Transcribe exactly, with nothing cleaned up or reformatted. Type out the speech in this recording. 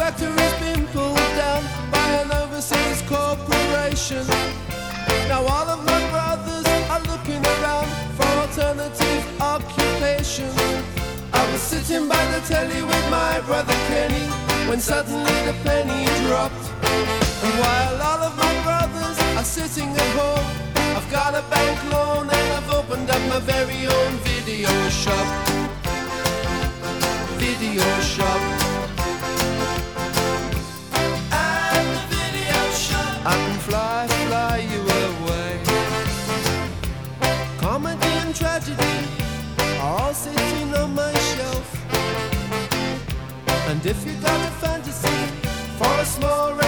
factory's been pulled down by an overseas corporation. Now all of my brothers are looking around for alternative occupation. I was sitting by the telly with my brother Kenny when suddenly the penny dropped. And while all of my brothers are sitting at home, I've got a bank loan and I've opened up my very own video shop. Video shop. At the video shop I can fly, fly you away. Comedy and tragedy are all sitting on my shelf. And if you got a fantasy for a small